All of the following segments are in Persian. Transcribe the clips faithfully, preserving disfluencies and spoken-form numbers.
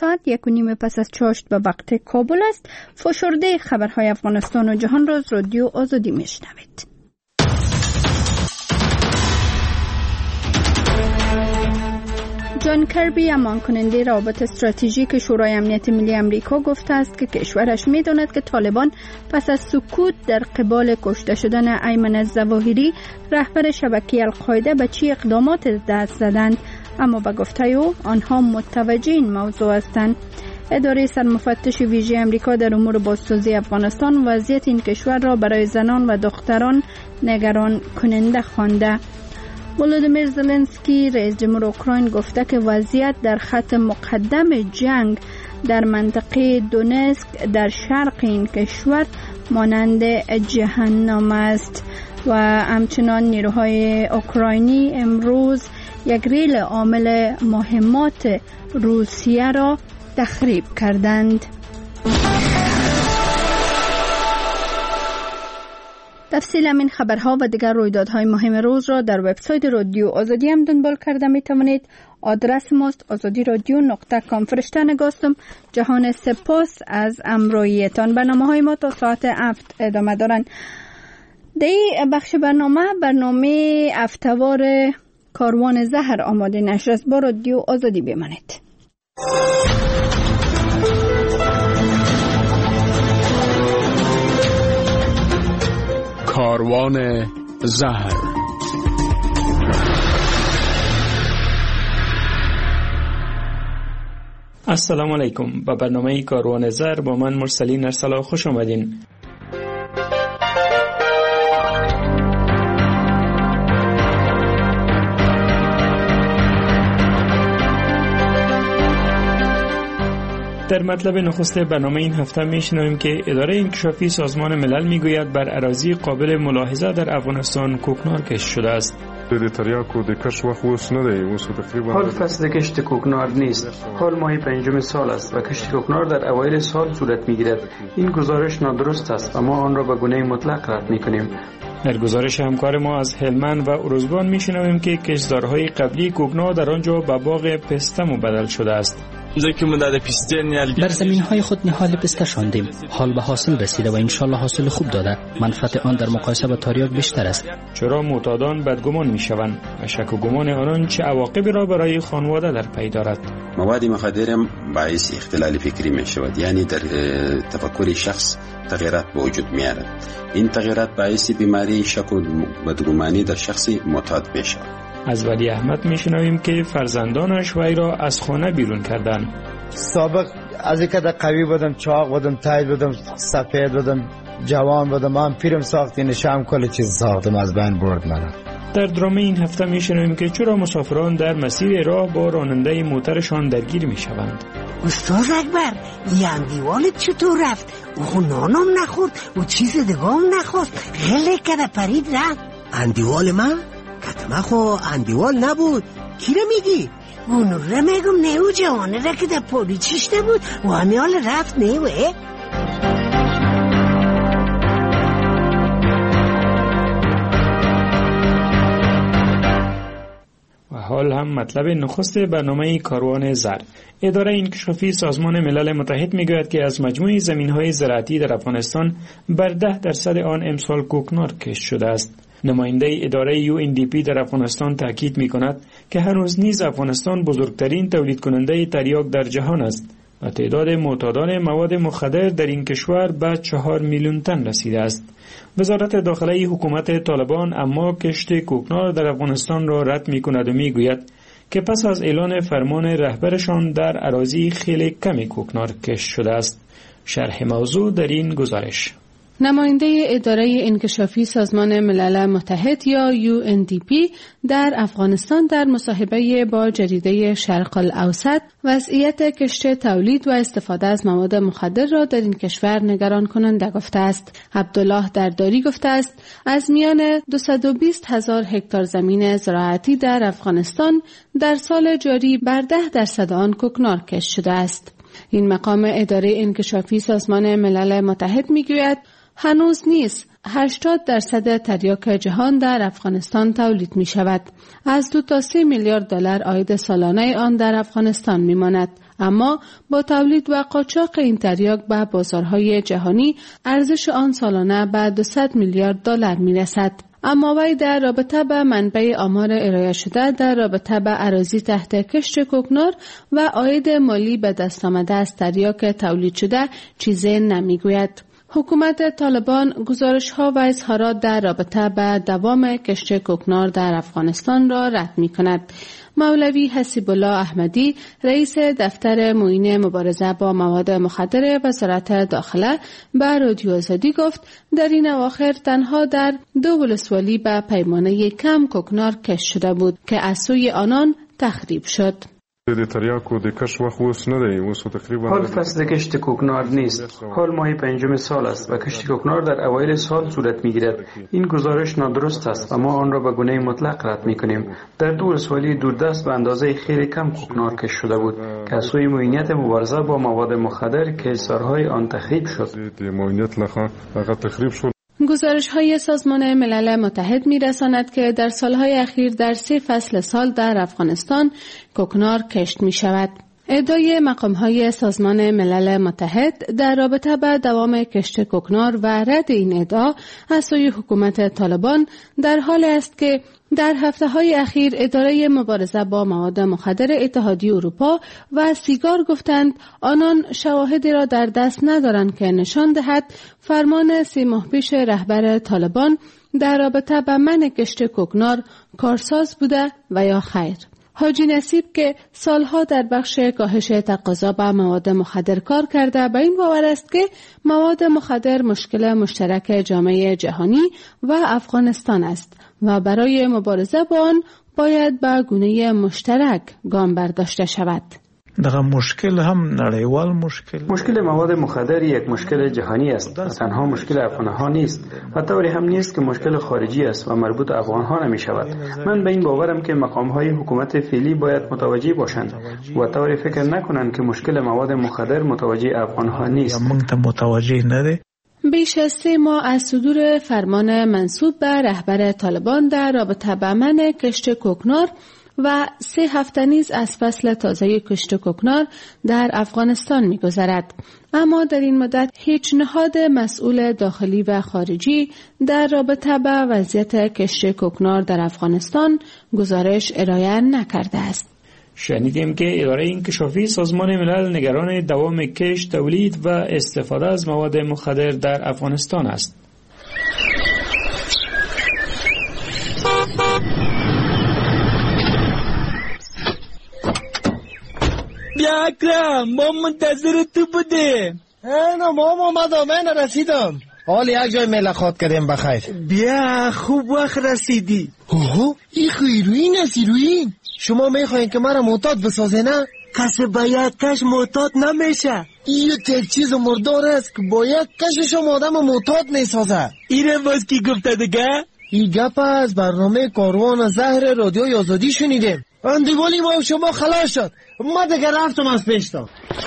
ساعت یک و نیم پس از چاشت به وقت کابل است. فشرده خبرهای افغانستان و جهان را از رادیو آزادی میشنوید. جان کربی، امان کننده روابط استراتژیک شورای امنیت ملی امریکا، گفته است که کشورش می‌داند که طالبان پس از سکوت در قبال کشته شدن ایمن الظواهری رهبر شبکه القاعده به چی اقدامات دست زدند، اما به گفته او آنها متوجه این موضوع هستند. اداره سرمفتش ویژه امریکا در امور بازسازی افغانستان وضعیت این کشور را برای زنان و دختران نگران کننده خوانده. ولودیمیر زلنسکی، رئیس جمهور اوکراین، گفته که وضعیت در خط مقدم جنگ در منطقه دونسک در شرق این کشور مانند جهنم است و همچنان نیروهای اوکراینی امروز یک ریل عامل مهمات روسیه را تخریب کردند. تفصیل این خبرها و دیگر رویدادهای مهم روز را در وبسایت رادیو آزادی هم دنبال کرده می توانید. آدرس ماست آزادی رادیو نقطه کام. فرشته نگاستم. جهان سپاس از امرویتان. برنامه‌های ما تا ساعت هفت ادامه دارند. در این بخش برنامه برنامه هفته‌وار کاروان زهر آماده نشر است. با رادیو آزادی بمانید. کاروان زهر. السلام علیکم. با برنامه کاروان زهر با من مرسلین ارسلا خوش آمدین. در مطلب نخست برنامه این هفته میشنویم که اداره انکشافی سازمان ملل میگوید بر اراضی قابل ملاحظه در افغانستان کوکنار کشت شده است. حال فصل کشت کوکنار نیست. حال ماه پنجم سال است و کشت کوکنار در اوایل سال صورت میگیرد. این گزارش نادرست است و ما آن را به گونه مطلق رد میکنیم. در گزارش همکار ما از هلمند و ارزگان میشنویم که کشتزارهای قبلی کوکنار در آنجا به باغ پسته مبدل شده است. در زمین‌های خود نهال پسته شاندیم. حال به حاصل رسیده و انشالله حاصل خوب داده. منفعت آن در مقایسه با تریاک بیشتر است. چرا معتادان بدگمان میشوند و شک و گمان آنان چه عواقبی را برای خانواده در پی دارد؟ مواد مخدر باعث اختلال فکری می شود، یعنی در تفکر شخص تغییرات به وجود می آورد. این تغییرات باعث بیماری شک و بدگمانی در شخص معتاد می شود. از ولی احمد میشنویم که فرزندانش وی را از خانه بیرون کردند. سابق از اینکه در قوی بودم، چاق بودم، تایل بودم، سفید بودم، جوان بودم، من پیرم ساختی نشام کل چیز ساختم از بین برد منم. در درامه این هفته میشنویم که چرا مسافران در مسیر راه با راننده موترشان درگیر میشوند. استاد اکبر، این دیوالت چطور رفت؟ او نانم نخورد و چیز دیگه هم نخورد. خیلی کده پرید رفت. اندیوال من؟ کتمه خو اندیوال نبود. کی رو میگی؟ اونو رو میگم نیو جوانه را که در پولی چیشته بود و همیال رفت نیوه. حال هم مطلب نخست برنامه کاروان زر. اداره انکشافی سازمان ملل متحد میگوید که از مجموع زمین‌های زراعتی در افغانستان بر ده درصد آن امسال کوکنار کشت شده است. نماینده اداره یو ان دی پی در افغانستان تاکید می‌کند که هنوز نیز افغانستان بزرگترین تولید کننده تریاک در جهان است و تعداد معتادان مواد مخدر در این کشور به چهار میلیون تن رسیده است. وزارت داخلی حکومت طالبان اما کشت کوکنار در افغانستان را رد می‌کند و می‌گوید که پس از اعلان فرمان رهبرشان در اراضی خیلی کمی کوکنار کشت شده است. شرح موضوع در این گزارش. نماینده اداره انکشافی سازمان ملل متحد یا یو ان دی پی در افغانستان در مصاحبه با جریده شرق الاوسط وضعیت کشت تولید و استفاده از مواد مخدر را در این کشور نگران کننده گفته است. عبدالله درداری گفته است از میان دویست و بیست هزار هکتار زمین زراعتی در افغانستان در سال جاری بر ده درصد آن کوکنار کشت شده است. این مقام اداره انکشافی سازمان ملل متحد میگوید هنوز نیست هشتاد درصد تریاک جهان در افغانستان تولید می شود. از دو تا سه میلیارد دلار عاید سالانه آن در افغانستان می ماند. اما با تولید و قاچاق این تریاک به بازارهای جهانی ارزش آن سالانه به دویست میلیارد دلار میرسد. اما وی در رابطه به منبع آمار ارائه شده در رابطه به اراضی تحت کشت کوکنار و عاید مالی به دست آمده از تریاک تولید شده چیزی نمیگوید. حکومت طالبان گزارش‌ها و اظهارات در رابطه به دوام کشت کوکنار در افغانستان را رد می‌کند. مولوی حسیب الله احمدی رئیس دفتر معین مبارزه با مواد مخدر وزارت داخله به رادیو آزادی گفت در این اواخر تنها در دو ولسوالی به پیمانه کم کوکنار کشت شده بود که از سوی آنان تخریب شد. حال فصل کشت کوکنار نیست. حال ماه پنجم سال است و کشت کوکنار در اوایل سال صورت میگیرد. این گزارش نادرست است و ما آن را به گونه مطلق رد میکنیم. در دو ولسوالی دوردست به اندازه خیلی کم کوکنار کشت شده بود که از سوی معینیت مبارزه با مواد مخدر که حصارهای آن تخریب شد. گزارش های سازمان ملل متحد می رساند که در سالهای اخیر در سه فصل سال در افغانستان کوکنار کشت می شود. ادعای مقام های سازمان ملل متحد در رابطه با دوام کشت کوکنار و رد این ادعا از سوی حکومت طالبان در حال است که در هفته های اخیر اداره مبارزه با مواد مخدر اتحادیه اروپا و سیگار گفتند آنان شواهدی را در دست ندارند که نشان دهد فرمان سی ماه پیش رهبر طالبان در رابطه با منع کشت کوکنار کارساز بوده و یا خیر. حاجی نصیب که سالها در بخش کاهش تقاضا به مواد مخدر کار کرده به این باور است که مواد مخدر مشکل مشترک جامعه جهانی و افغانستان است و برای مبارزه با آن باید به گونه مشترک گام برداشته شود. دغه مشکل هم نړیوال مشکل مشکل مواد مخدر یک مشکل جهانی است و تنها مشکل افغانها نیست و طوری هم نیست که مشکل خارجی است و مربوط افغانها نمی شود. من به این باورم که مقام‌های حکومت فعلی باید متوجه باشند و طوری فکر نکنند که مشکل مواد مخدر متوجه افغانها نیست. موږ ته متوجه نه دي. بیش از سه ماه از صدور فرمان منسوب به رهبر طالبان در رابطه با منع کشت کوکنار و سه هفته نیز از فصل تازه کشت کوکنار در افغانستان می‌گذرد. اما در این مدت هیچ نهاد مسئول داخلی و خارجی در رابطه با وضعیت کشت کوکنار در افغانستان گزارش ارائه نکرده است. شنیدیم که اداره انکشافی سازمان ملل نگران دوام کشت، تولید و استفاده از مواد مخدر در افغانستان است. بیا اکرم، ما منتظر تو بودیم. اینا ما اومدم، من رسیدم. حال یک جای ملاقات کردیم بخیر. بیا خوب وقت رسیدی. اوه این خیروین است ایروین. شما میخواین که مرا معتاد بسازه نه؟ کسی با یک کش معتاد نمیشه. این یک چیز مردار است که با یک کشش هم آدم معتاد میسازه. اینه باز کی گفته دیگه؟ این گپ از برنامه کاروان زهر رادیوی آزادی شنیدیم. اندیوالی ما شما خلاص شد. ما دیگه رفتم از پیشتا.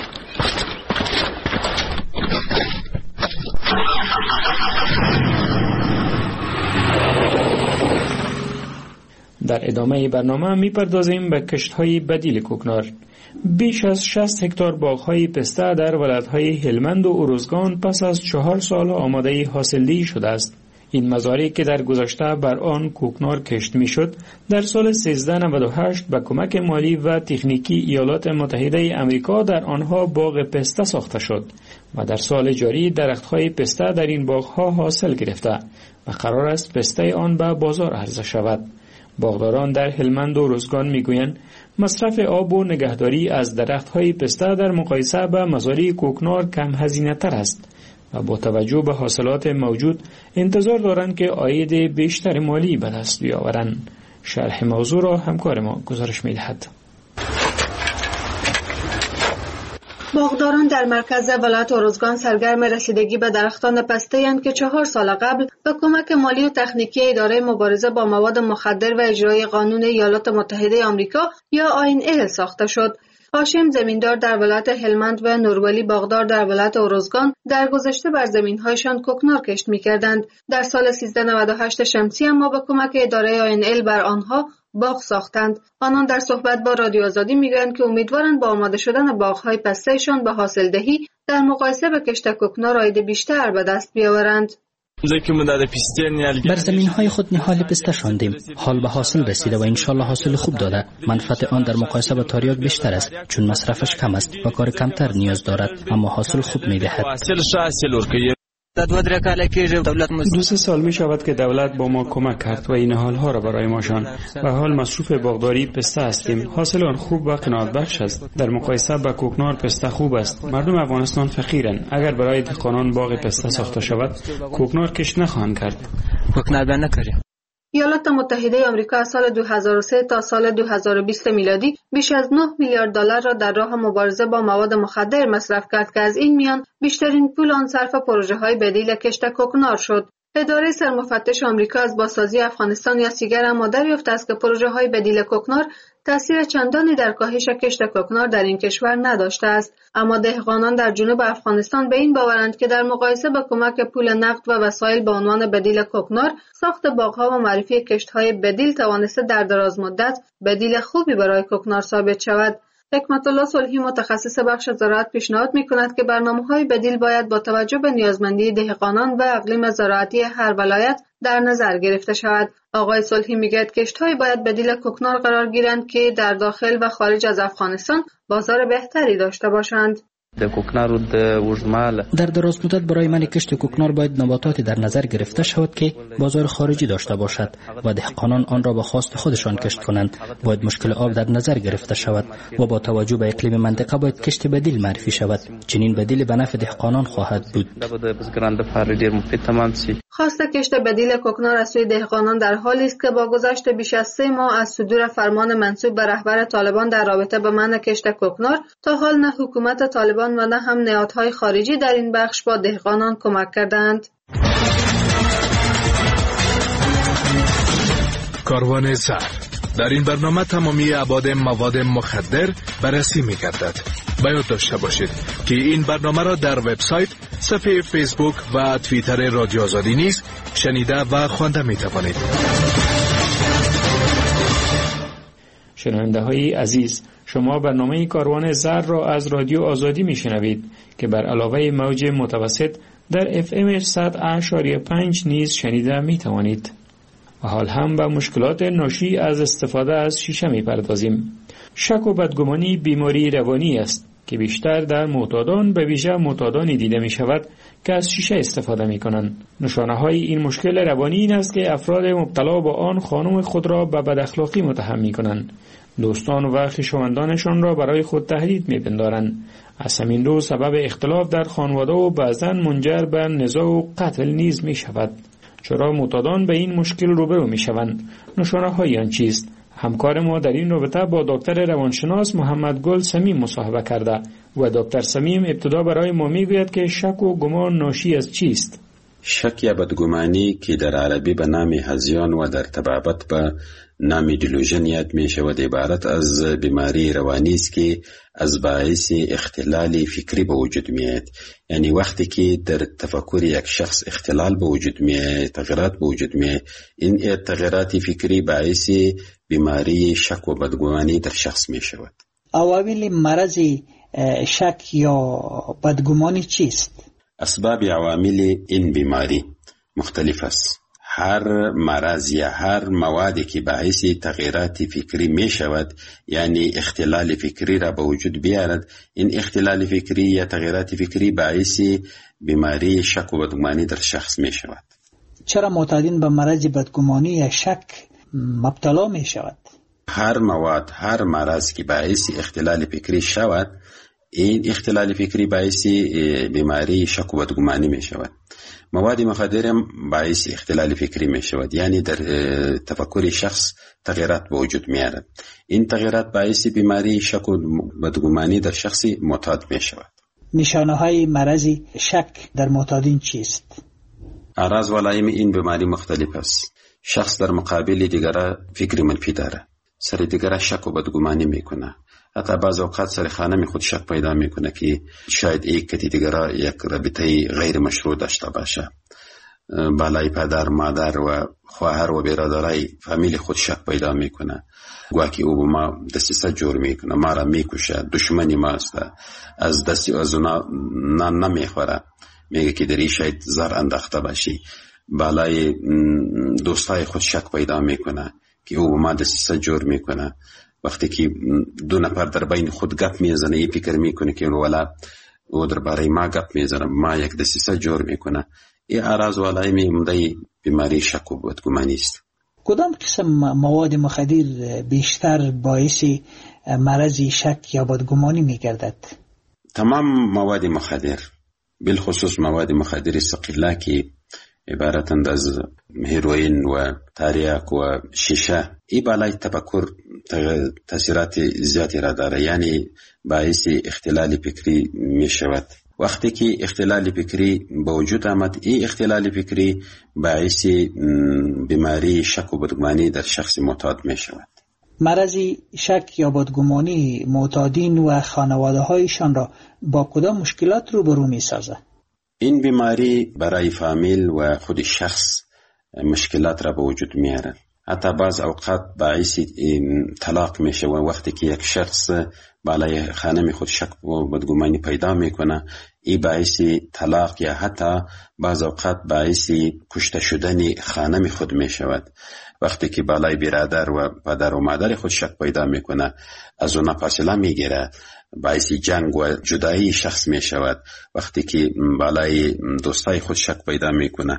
در ادامه برنامه میپردازیم به کشت‌های بدیل کوکنار. بیش از شصت هکتار باغ‌های پسته در ولایت‌های هلمند و اروزگان پس از چهار سال آماده حاصلدهی شده است. این مزارعی که در گذشته بر آن کوکنار کشت میشد، در سال سیزده نود و هشت به کمک مالی و تکنیکی ایالات متحده آمریکا در آنها باغ پسته ساخته شد و در سال جاری درخت‌های پسته در این باغ‌ها حاصل گرفته و قرار است پسته آن به بازار عرضه شود. باغداران در هلمند و روزگان میگویند مصرف آب و نگهداری از درخت‌های پسته در مقایسه با مزارع کوکنار کم هزینه تر است و با توجه به حاصلات موجود انتظار دارند که عاید بیشتر مالی به دست بیاورند. شرح موضوع را همکار ما گزارش می‌دهد. باغداران در مرکز ولایت اروزگان سرگرم رسیدگی به درختان پسته‌اند که چهار سال قبل به کمک مالی و تکنیکی اداره مبارزه با مواد مخدر و اجرای قانون ایالات متحده آمریکا یا آی ان ال ساخته شد. هاشم زمیندار در ولایت هلمند و نورولی باغدار در ولایت اروزگان در گذشته بر زمین‌هایشان کوکنار کشت می‌کردند. در سال سیزده نود و هشت شمسی اما به کمک اداره آی ان ال بر آنها باغ ساختند. آنان در صحبت با رادیو آزادی میگویند که امیدوارند با آماده شدن باغ‌های پسته‌شان به حاصلدهی در مقایسه به کشت کوکنار عاید بیشتر به دست بیاورند. بر زمین‌های خود نهال پسته شاندیم. حال به حاصل رسیده و انشالله حاصل خوب داده. منفعت آن در مقایسه با تریاک بیشتر است چون مصرفش کم است و کار کمتر نیاز دارد اما حاصل خوب می‌دهد. دو سه سال می شود که دولت با ما کمک کرد و این حالها را برای ماشان و حال مصروف باغداری پسته هستیم. حاصل آن خوب و قناعت بخش است. در مقایسه با کوکنار پسته خوب است. مردم افغانستان فقیرند. اگر برای دهقانان باغ پسته ساخته شود کوکنار کشت نخواهند کرد. کوکنار بند نکردیم. ایالات متحده آمریکا از سال دو هزار و سه تا سال دو هزار و بیست میلادی بیش از نه میلیارد دلار را در راه مبارزه با مواد مخدر مصرف کرد که از این میان بیشترین پول آن صرف پروژه‌های بدیل کشت کوکنار شد. اداره سرمفتش آمریکا از بازسازی افغانستان یا سیگر اما دریافت است که پروژه‌های بدیل کوکنار تأثیر چندانی در کاهش کشت کوکنار در این کشور نداشته است، اما دهقانان در جنوب افغانستان به این باورند که در مقایسه با کمک پول نقد و وسایل به عنوان بدیل کوکنار، ساخت باغ‌ها و معرفی کشت‌های بدیل توانسته در دراز مدت بدیل خوبی برای کوکنار ثابت شود. حکمت الله صلحی متخصص بخش زراعت پیشنهاد می‌کند که برنامه‌های بدیل باید با توجه به نیازمندی دهقانان و اقلیم زراعتی هر ولایت در نظر گرفته شود. آقای صلحی میگوید کشت‌های باید بدیل کوکنار قرار گیرند که در داخل و خارج از افغانستان بازار بهتری داشته باشند. در دراز مدت برای من کشت کوکنار باید نباتاتی در نظر گرفته شود که بازار خارجی داشته باشد و دهقانان آن را به خواست خودشان کشت کنند. باید مشکل آب در نظر گرفته شود و با توجه به اقلیم منطقه باید کشت بدیل معرفی شود. چنین بدیل به نفع دهقانان خواهد بود. خواست کشت بدیل کوکنار از سوی دهقانان در حالی است که با گذشت بیش از سه ماه از صدور فرمان منسوب به رهبر طالبان در رابطه با منع کشت کوکنار تا حال نه حکومت طالبان و نه هم نهادهای خارجی در این بخش با دهقانان کمک کردند. کاروان زر. در این برنامه تمامی ابعاد مواد مخدر بررسی می‌گردد. باید داشته باشید که این برنامه را در وبسایت، صفحه فیسبوک و توییتر رادیو آزادی نیز شنیده و خوانده می‌توانید. شنونده های عزیز، شما برنامه کاروان زر را از رادیو آزادی میشنوید که بر علاوه موج متوسط در اف ام صد و پنج نیز شنیده می توانید. و حال هم به مشکلات ناشی از استفاده از شیشه می پردازیم. شک و بدگمانی بیماری روانی است که بیشتر در معتادان، به ویژه معتادانی دیده می شود که از شیشه استفاده می کنند. نشانه های این مشکل روانی این است که افراد مبتلا با آن خانم خود را به بداخلاقی متهم می کنند. دوستان و خویشاوندانشان را برای خود تهدید می پندارند. از همین رو سبب اختلاف در خانواده و بعضاً منجر به نزاع و قتل نیز می شود. چرا معتادان به این مشکل روبرو می شوند؟ نشانه های آن چیست؟ همکار ما در این رابطه با دکتر روانشناس محمد گل سمیم مصاحبه کرده و دکتر سمیم ابتدا برای ما میگوید که شک و گمان ناشی از چیست؟ شک یا بدگمانی که در عربی به نام هذیان و در تبابت به نام دیلوژن یاد می شود عبارت از بیماری روانی است که از باعث اختلال فکری به وجود میاد. یعنی وقتی که در تفکر یک شخص اختلال به وجود میاد، تغییرات به وجود میاد، این تغییرات فکری باعث بیماری شک و بدگمانی در شخص می شود. عوامل مرض شک یا بدگمانی چیست؟ اسباب عوامل این بیماری مختلف است. هر مرض یا هر موادی که باعث تغییرات فکری می شود، یعنی اختلال فکری را به وجود بیارد، این اختلال فکری یا تغییرات فکری باعث بیماری شک و بدگمانی در شخص می شود. چرا معتادین به مرض بدگمانی یا شک مبتلا می شود؟ هر مواد، هر مرض که باعث اختلال فکری شود، این اختلال فکری باعث بیماری شک و بدگمانی می شود. مواد مخدر هم باعث اختلال فکری می شود، یعنی در تفکر شخص تغییرات به وجود می آورد. این تغییرات باعث بیماری شک و بدگمانی در شخص معتاد می شود. نشانه های مرض شک در معتادین چیست؟ اعراض و علائم این بیماری مختلف است. شخص در مقابل دیگر فکر منفی داره، سر دیگر شک و بدگمانی می کنه. حتی بعض اوقات سر خانم خود شک پیدا میکنه که شاید یک کتی دیگر یک رابطه غیر مشروع داشته باشه. بالای پدر، مادر و خواهر و برادرای فامیل خود شک پیدا میکنه. گویا که او به ما دسیسه جور میکنه، ما را میکشه، دشمنی ماست، از دستی از اونا نان نمیخوره، میگه که دری شاید زر انداخته باشی. بالای دوستای خود شک پیدا میکنه که او به ما دسیسه جور میکنه. وقتی که دو نفر در بین خود گپ میزنه، ای فکر میکنه که ولا او در باره ما گپ میزنه، ما یک دسیسه جور میکنه. این اعراض و علائم عمده بیماری شک و بدگمانی است. کدام قسم مواد مخدر بیشتر باعث مرض شک یا بدگمانی میگردد؟ تمام مواد مخدر، بالخصوص مواد مخدر ثقیله که عبارتند از هیروئین و تریاک و شیشه، این بالای تفکر تاثیرات زیادی را داره، یعنی باعث اختلال فکری می شود. وقتی که اختلال فکری به وجود آمد، این اختلال فکری باعث بیماری شک و بدگمانی در شخص معتاد می شود. مرض شک یا بدگمانی معتادین و خانواده هایشان را با کدام مشکلات روبرو می سازد؟ این بیماری برای فامیل و خود شخص مشکلات را به وجود می آورد. حتی بعض اوقات باعث طلاق می شود. وقتی که یک شخص بالای خانم خود شک و بدگمانی پیدا می کنه، این باعث طلاق یا حتی بعض اوقات باعث کشته شدن خانم خود می شود. وقتی که بالای برادر و پدر و مادر خود شک پیدا می کنه، از اونا فاصله می گیره، باعث جنگ و جدایی شخص می شود. وقتی که بالای دوستای خود شک پیدا می کنه،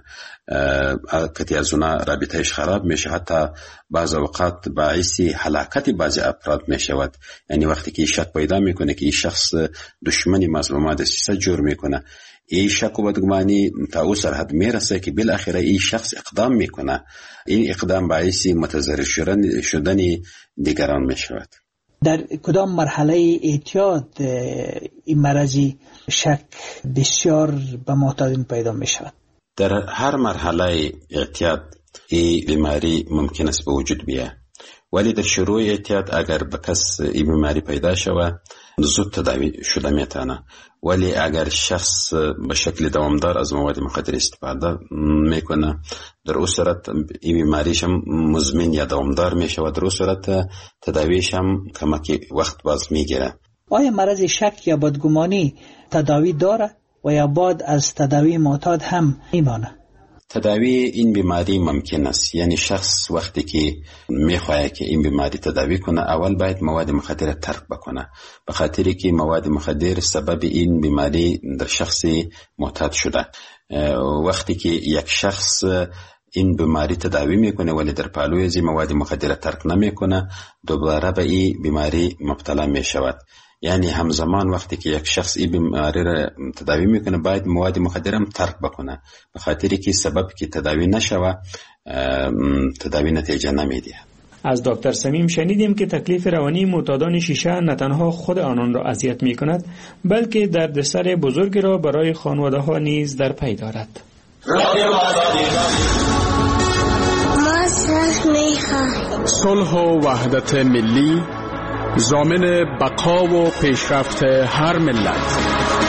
کتی از اونا رابطهش خراب می شود، حتی بعض اوقات باعث هلاکت بعض افراد می شود. یعنی وقتی که شک پیدا می کنه که این شخص دشمنی مظلومات دسیسه جور می کنه، این شک و بدگمانی تا او سرحد می رسه که بالاخره این شخص اقدام می کنه. این اقدام باعث متضرر شدن دیگران می شود. در کدام مرحله اعتیاد این مرض شک بسیار به معتادین پیدا می شود؟ در هر مرحله اعتیاد این بیماری ممکن است به وجود بیاید، ولی در شروع اعتیاد اگر به کس این بیماری پیدا شود زود تداوی شده میتونه. ولی اگر شخص به شکل دوامدار از مواد مخدر استفاده میکنه، در اون صورت این بیماریش هم مزمن یا دوامدار میشه و در اون صورت تداویش هم کمکی وقت باز میگیره. آیا مرض شک یا بدگمانی تداوی داره و یا بعد از تداوی معتاد هم میمانه؟ تداوی این بیماری ممکن است. یعنی شخص وقتی که میخواه که این بیماری تداوی کنه، اول باید مواد مخدر ترک بکنه، به خاطری که مواد مخدر سبب این بیماری در شخص معتاد شده. وقتی که یک شخص این بیماری تداوی میکنه ولی در پالوی از مواد مخدر ترک نمیکنه، دوباره به این بیماری مبتلا میشود. یعنی همزمان وقتی که یک شخص این بیماری را تداوی میکنه، باید مواد مخدر هم ترک بکنه، به خاطری که سبب که تداوی نشوه تداوی نتیجه نمیده. از دکتر سمیم شنیدیم که تکلیف روانی معتادان شیشه نه تنها خود آنان را اذیت میکند، بلکه دردسر بزرگی را برای خانواده ها نیز در پی دارد. ما صلح میخواهیم. صلح و وحدت ملی ضامن بقا و پیشرفت هر ملت.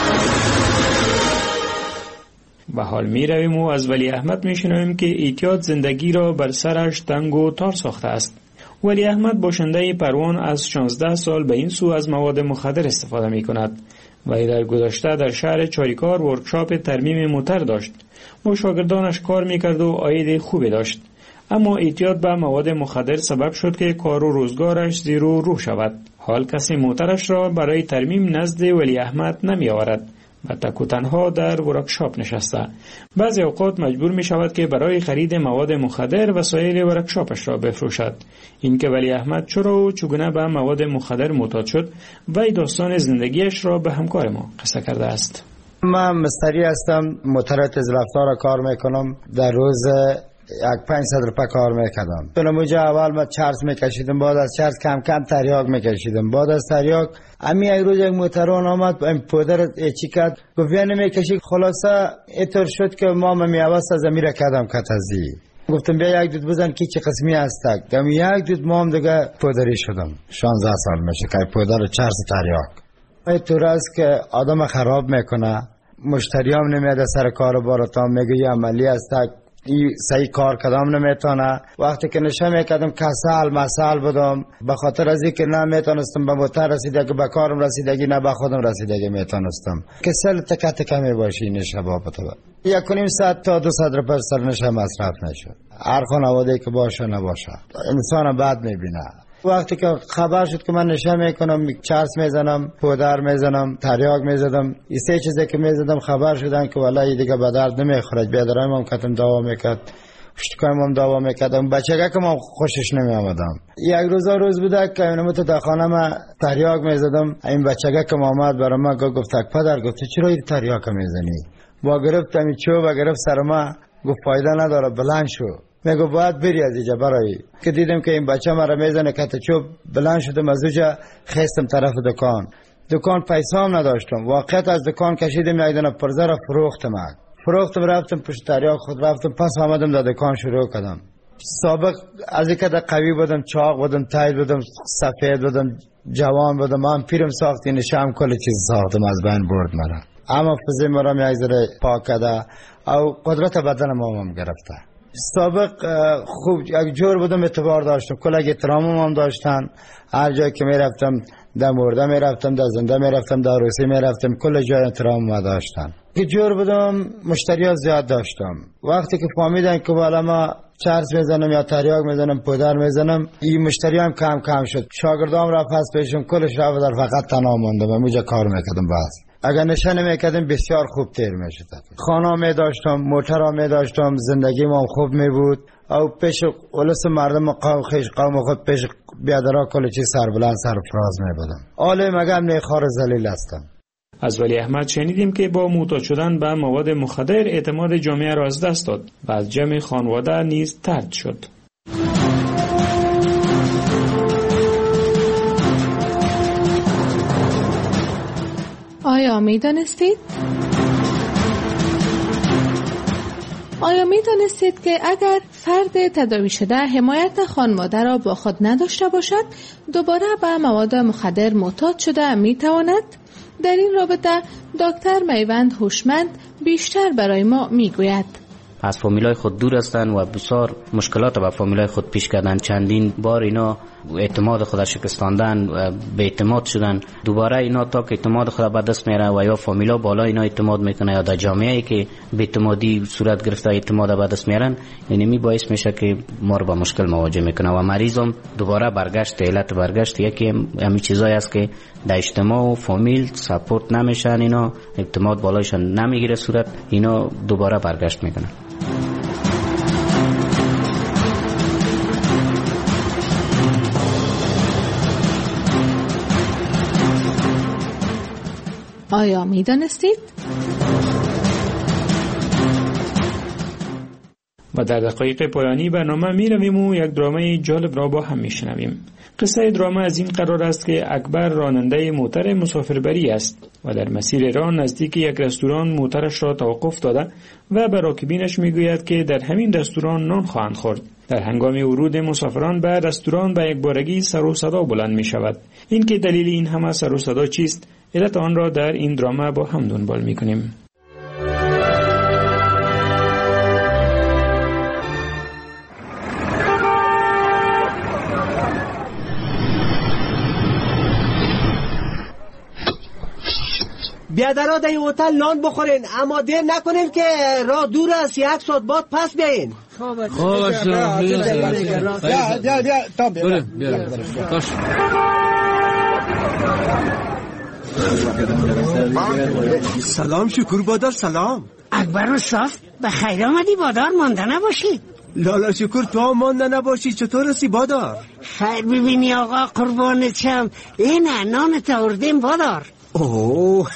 و حال می رویم و از ولی احمد می شنویم که اعتیاد زندگی را بر سرش تنگ و تار ساخته است. ولی احمد باشنده پروان از شانزده سال به این سو از مواد مخدر استفاده می کند و در گذشته در شهر چاریکار ورکشاپ ترمیم موتر داشت و شاگردانش کار می کرد و عاید خوبی داشت. اما اعتیاد به مواد مخدر سبب شد که کار و روزگارش زیر و رو شود. حال کسی موترش را برای ترمیم نزد ولی احمد نمی آورد و تک و تنها در ورکشاپ نشسته. بعضی اوقات مجبور می شود که برای خرید مواد مخدر وسایل ورکشاپش را بفروشد. این که ولی احمد چرا و چگونه به مواد مخدر معتاد شد و داستان زندگیش را به همکار ما قصه کرده است. من مستری هستم، موتر تیز رفتار کار میکنم. در روز یک پنج صد روپه کار میکردم. بناموجه اول ما چرس میکشیدم، بعد از چرس کم کم تریاک میکشیدم، بعد از تریاک امی یک روز یک موتران آمد این پودر چی کرد گفت یا نمیکشی. خلاصه اینطور شد که ما میوست از امیره کردم کتازی. گفتم بیا یک دود بزن که چه قسمی هستک. دم یک دود ما هم دیگه پودری شدم. شانزده سال میشه که پودر چرس تریاک اینطور است که آدم خراب میکنه. مشتریام نمیاد سر کار بارتان میگه عملی است این صحیح کار کدام نمیتونه. وقتی که نشه میکردم کسل مسل بودم به خاطر از اینکه نمیتونستم به موتر رسیدگی به کارم رسیدگی نه به خودم رسیدگی میتونستم. کسل تکه تکه میباشی نشه بابت یک و نیم ساعت تا دو ساعت روپیه سر نشه مصرف نشد. هر خانواده که باشه نباشه انسان بعد میبینه. وقتی که خبر شد که من نشه میکنم چرس میزنم پودر میزنم تریاک میزدم این سه چیزی که میزدم خبر شدن که والله دیگه به درد نمیخورد. بیادرایم هم کتم دعوا میکرد پشتکایم هم دعوا میکردم بچگه که من خوشش نمیامدم. یک روزا روز بوده که اینمو تو در خانه من تریاک میزدم. این بچگه که آمد برای من گفت پدر گفت چرا این تریاک میزنی؟ با گرفتم این چوب و گرفت سر من گفت فایده نداره بلند شو. میگو باید بری از اینجا برای که دیدم که این بچه مرا میزنه کت چوب بلند شدم از اونجا خستم طرف دکان. دکان پیسه هم نداشتم. واقعیت از دکان کشیدم یک دونه پرزه را فروختم. فروختم رفتم پشت تریاک خود رفتم پس آمدم در دکان شروع کردم. سابق از اینکه در قوی بودم چاق بودم تایل بودم سفید بودم جوان بودم من پیرم ساختی نشام کل چیز ساختم از بین برد مرا. اما فزی مرا یک ذره پاک کرده او قدرت بدنم هم گرفته. سابق خوب یک جور بودم اعتبار داشتم کل اگه احترامم هم داشتن. هر جایی که میرفتم در مرده میرفتم در زنده میرفتم در روسی میرفتم کل جای احترامم داشتن. یک جور بودم مشتری زیاد داشتم. وقتی که فهمیدن که بالا ما چرس میزنم یا تریاک میزنم پودر میزنم این مشتری هم کم کم شد. شاگردام را پس پیشم کلش را در فقط تنها موندم و موجه کار میکردم. باز اگر نشانه میکردم بسیار خوب تیر میشد. خانه می داشتم موتر می داشتم زندگی ما خوب می بود او پیش اولس مردم قوم خیش قوم خود پیش بیادرها کل چیز سربلند سرفراز می بودم. آله مگم نیخار زلیل هستم. از ولی احمد شنیدیم که با معتاد شدن به مواد مخدر اعتماد جامعه را از دست داد و از جمع خانواده نیز طرد شد. آیا می دانستید؟ آیا می دانستید که اگر فرد تداوی شده حمایت خانواده را با خود نداشته باشد دوباره به مواد مخدر معتاد شده می تواند؟ در این رابطه دکتر میوند هوشمند بیشتر برای ما می گوید. از فامیلای خود دور هستند و بسیار مشکلات به فامیلای خود پیش کردن. چندین بار اینا اعتماد خود شکستاندن و به اعتماد شدن. دوباره اینا تا که اعتماد خود به دست میاره و یا فامیلا بالا اینا اعتماد میکنه یا در جامعه که به اعتمادی صورت گرفته اعتماد به دست میارن، یعنی می باعث میشه که ما رو با مشکل مواجه میکنه و مریضم دوباره برگشت علت برگشت یکی همین چیزایی است که در اجتماع و فامیل سپورت نمیشن، اینا اعتماد بالایشان نمیگیره صورت، اینا دوباره برگشت میکنه. آیا می دانستید؟ و در دقایق پایانی برنامه می رویم و یک درامه جالب را با هم می شنویم. قصه درامه از این قرار است که اکبر راننده موتر مسافربری است و در مسیر راه نزدیک یک رستوران موترش را توقف داده و به راکبینش می گوید که در همین رستوران نان خواهند خورد. در هنگام ورود مسافران به رستوران به یک بارگی سر و صدا بلند می شود. این که دلیل این همه سر و صدا چیست؟ علت آن را در این درامه با هم دنبال می کنیم. بیادرها در این هتل نان بخورین، اما دیر نکنین که راه دور است، یک ساعت بعد پس بیاین. خوب است. بیا بیا تا بیا. سلام شکر بادار، سلام. اکبر استاد به خیر آمدی بادار، مانده نباشی. لالا شکر تو هم مانده نباشی، چطور هستی بادار؟ خیر ببینی آقا قربانت شم، اینه نانت آوردیم بادار. اوه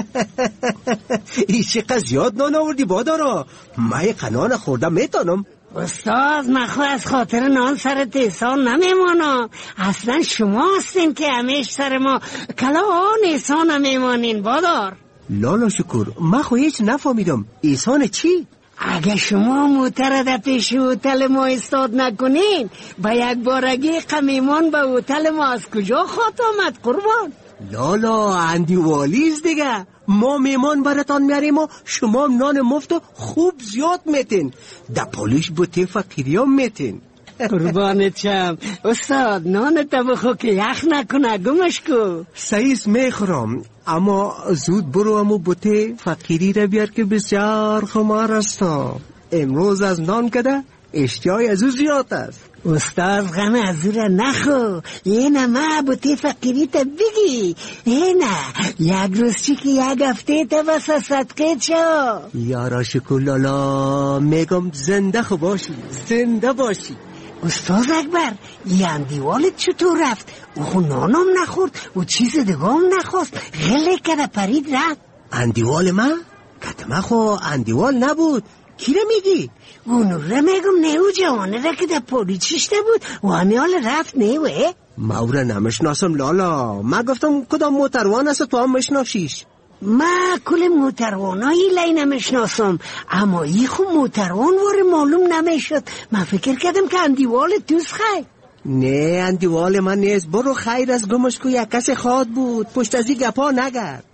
این چقدر زیاد نان آوردی بادارا، من یک نان خوردم میتونم. استاد من خود از خاطر نان سرت احسان نمیمانم، اصلا شما هستین که همیش سر ما کلا آن احسان نمیمانین بادار. لالا شکر من خود هیچ نفهمیدم، احسان چی؟ اگه شما موتر در پیش هتل ما استاد نکنین با یک بارگی قمیمان به هتل ما از کجا خواهد آمد قربان؟ لالا اندی والیز دیگه، ما میمان براتان میاریم و شما نان مفت و خوب زیاد میتین. در پولیش بوته فقیری هم میتین. قربانت شم استاد، نان تا بخو که یخ نکنه، گمش کو. سعیس میخورم، اما زود برو امو بوته فقیری را بیار که بسیار خمار است. امروز از نان کده اشتیای از او زیاد است. استاد غم از او را نخو، اینه ما بوته فقیری تا بگی. اینه یک روز چی که یک هفته تا بس صدقه چا. یارا شکلالا میگم زنده خو باشی، زنده باشی. استاد اکبر، این دیوالت چطور رفت؟ او خو نانم نخورد و چیز دیگه هم نخواست، غله کده پرید رفت. اندیوال ما؟ کتما خو اندیوال نبود. کی را میگی؟ اونو را میگم نیو جوانه را که در پولی چشته بود و همی حال رفت نیوه. ما او را نمشناسم لالا. ما گفتم کدام موتروان است تو هم مشناسیش. ما کل موتروانایی لی نمشناسم، اما ای خو موتروان واره معلوم نمیشد. من فکر کردم که اندیوال توز خی. نه اندیوال من نیست. برو خیر از گمش کو یک کس خواد بود. پشت ازی گپا نگرد.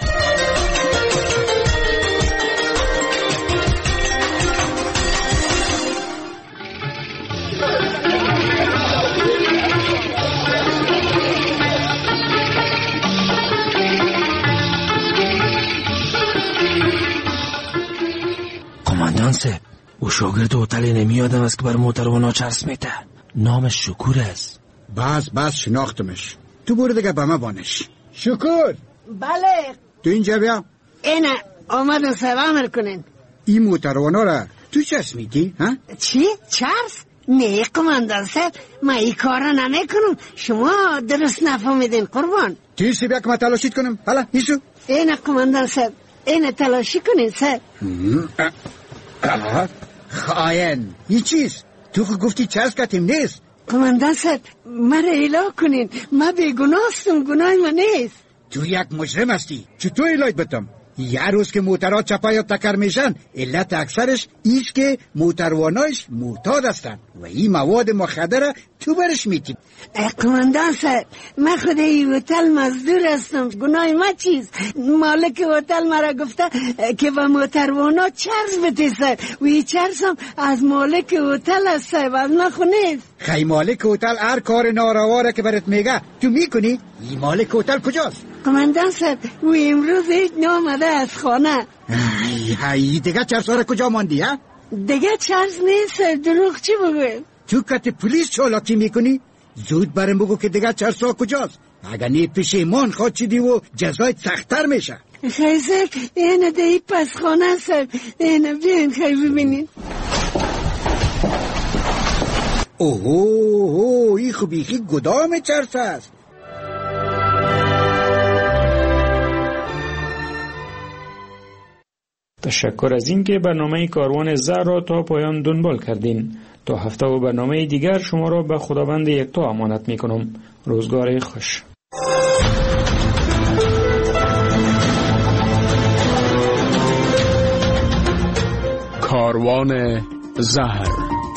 کماندان صاحب، او شاگرد هتل نمیادم است که بر موتروانا چرس میته. نامش شکور است. بس بس شناختمش. تو برو دیگه به ما بانش. شکور. بله. تو اینجا بیا. اینه آمدن صاحب عمل کنین. این موتروانا را تو چرس میتی؟ ها؟ چی؟ چرس؟ نه کماندان صاحب، ما این کار را نمی کنم. شما درست نفهمیدین قربان. تیسی بیا که ما تلاشید کنم. حالا ایسو. اینه کماندان صاحب، اینه تلاشی کنین صاحب. خاین این چیز؟ تو خود گفتی چرس کتیم نیست. کماندان صاحب مرا اله کنین، ما بیگناستم، گناه من نیست. تو یک مجرم هستی. چطور الهیت بتم؟ یه روز که موترها چپا یا تکر میشن، علت اکثرش ایست که موتروانایش معتاد هستن و این مواد مخدر تو برش میتی. کماندان صاحب، من خود این هتل مزدور هستم، گناه ما چیز؟ مالک هتل مرا گفته که با موتروانا چرس بتیسه و این چرس هم از مالک هتل هست صاحب، از ما خو نیست. خیلی مالک هتل هر کار نارواره که برات میگه تو میکنی؟ این مالک هتل کجاست؟ کماندان صاحب، و امروز هیچ نامده از خانه. ای ای دیگه چرس ها کجا ماندی ها؟ دیگه چرس نیست، دروغ چی بگویم؟ تو کت پلیس چالاکی میکنی؟ زود برم بگو که دیگه چرس ها کجاست. اگر نی پشیمان خواد چیدی و جزایت سختر میشه. خیزه اینه دی پس خانه صاحب، اینه بیاین خیلی ببینین. اوهو اوه ای خوبیخی گدام چرس هست. تشکر از این که برنامه کاروان زر را تا پایان دنبال کردین. تا هفته و برنامه دیگر شما را به خداوند یکتا امانت می کنم. روزگار خوش. کاروان زهر.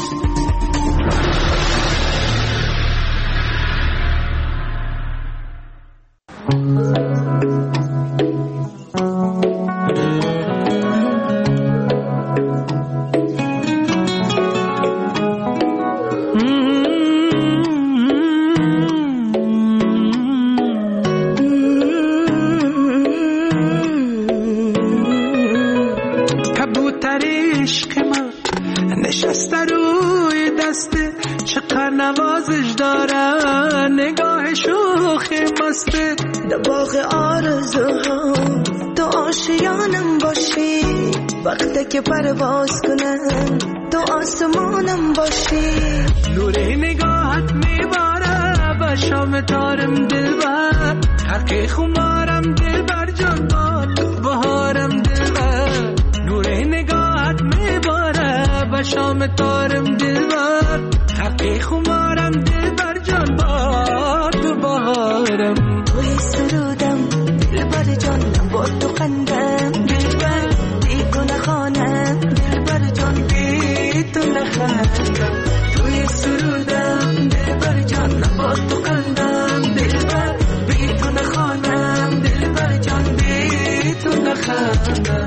که پرواز کنم تو آسمانم باشی. نور نگاهت میباره به شام تارم دلبر، حرک خمارم دلبر جان باد بهارم دلبر. نور نگاهت میباره به شام تارم دلبر، حرک خمارم دلبر جان باد بهارم. توی سرودم دلبر جانم با تو خندم دلبر دیگونه خانم دلبر جان بی تو نخندم. توی سرودم دلبر جانم با تو خندم دلبر بی تو نخانم دلبر جان بی تو خندم